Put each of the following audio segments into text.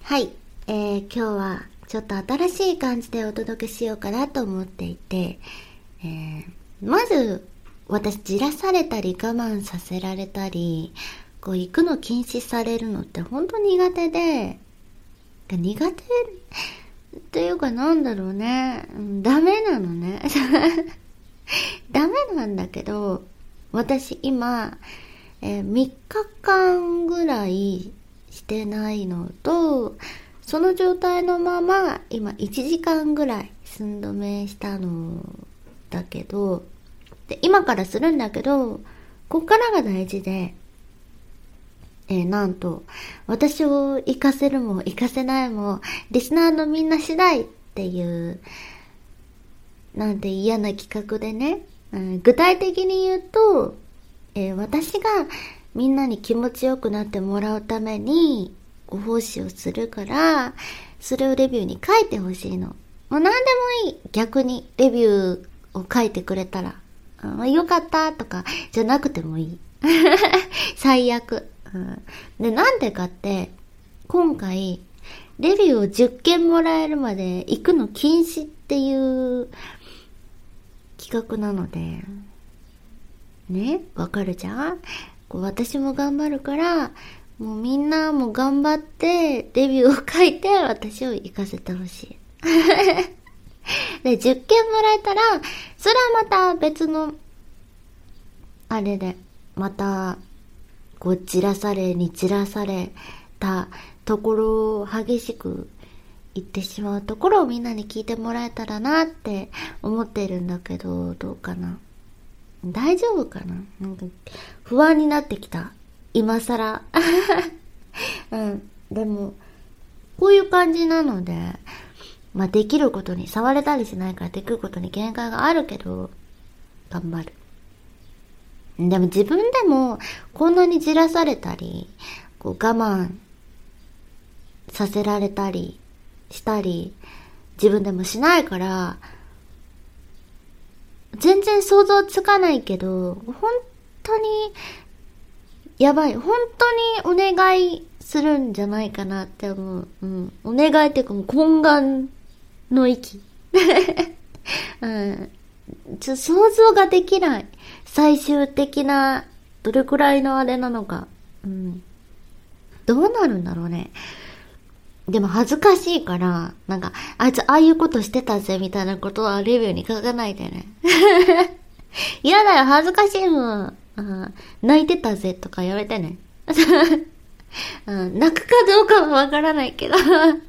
はい、今日はちょっと新しい感じでお届けしようかなと思っていて、まず私じらされたり我慢させられたり行くの禁止されるのって本当苦手で、苦手っていうかなんだろうね、ダメなのねダメなんだけど、私今、3日間ぐらいしてないのと、その状態のまま今1時間ぐらい寸止めしたのだけど、で今からするんだけど、こっからが大事で、なんと私を活かせるも活かせないもリスナーのみんな次第っていうなんて嫌な企画でね、具体的に言うと、私がみんなに気持ちよくなってもらうためにご奉仕をするから、それをレビューに書いてほしいの。もう何でもいい。逆にレビューを書いてくれたら、よかったとかじゃなくてもいい最悪、でなんでかって、今回レビューを10件もらえるまで行くの禁止っていう企画なのでね、わかるじゃん。私も頑張るから、もうみんなも頑張ってレビューを書いて私を行かせてほしいで10件もらえたら、それはまた別のあれで、またじらされにじらされたところを激しく言ってしまうところをみんなに聞いてもらえたらなって思ってるんだけど、どうかな、大丈夫かな。なんか不安になってきた今更でもこういう感じなので、できることに、触れたりしないからできることに限界があるけど頑張る。でも自分でもこんなにじらされたり我慢させられたりしたり自分でもしないから、全然想像つかないけど、本当にやばい、本当にお願いするんじゃないかなって思う。お願いっていうかもう懇願の域想像ができない。最終的などれくらいのあれなのか、どうなるんだろうね。でも恥ずかしいから、なんかあいつああいうことしてたぜみたいなことはレビューに書かないでね嫌だよ、恥ずかしいもん。泣いてたぜとかやめてね泣くかどうかはわからないけど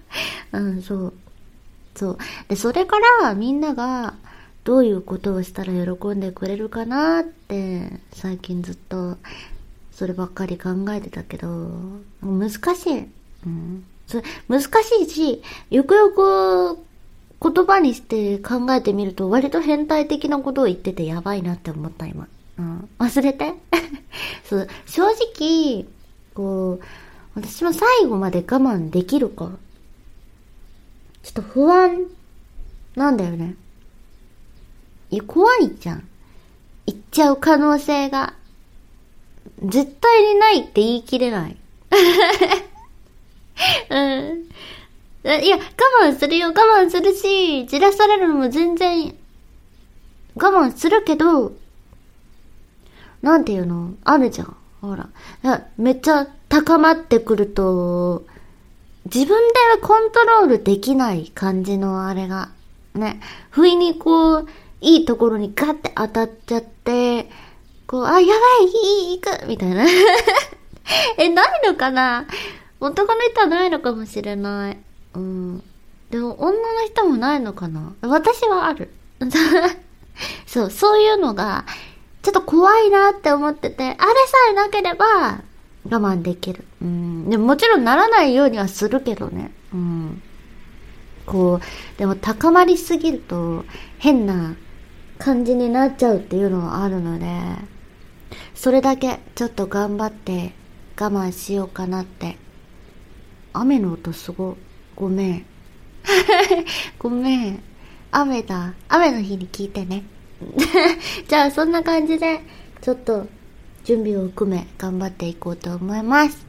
そうで、それからみんながどういうことをしたら喜んでくれるかなって最近ずっとそればっかり考えてたけど、難しい。それ難しいし、よくよく言葉にして考えてみると割と変態的なことを言っててやばいなって思った今。忘れてそう、正直私も最後まで我慢できるかちょっと不安なんだよね。怖いじゃん。言っちゃう可能性が。絶対にないって言い切れない。いや、我慢するよ、我慢するし、じらされるのも全然我慢するけど、なんていうのあるじゃん。ほら。めっちゃ高まってくると、自分でコントロールできない感じのあれが。ね。不意にいいところにガッて当たっちゃって、やばい、行くみたいな。ないのかな？男の人はないのかもしれない。でも女の人もないのかな？私はある。そういうのが、ちょっと怖いなって思ってて、あれさえなければ、我慢できる。でももちろんならないようにはするけどね。でも高まりすぎると、変な感じになっちゃうっていうのはあるので、それだけちょっと頑張って我慢しようかなって。雨の音すご、ごめんごめん、雨だ。雨の日に聞いてねじゃあそんな感じでちょっと準備を含め頑張っていこうと思います。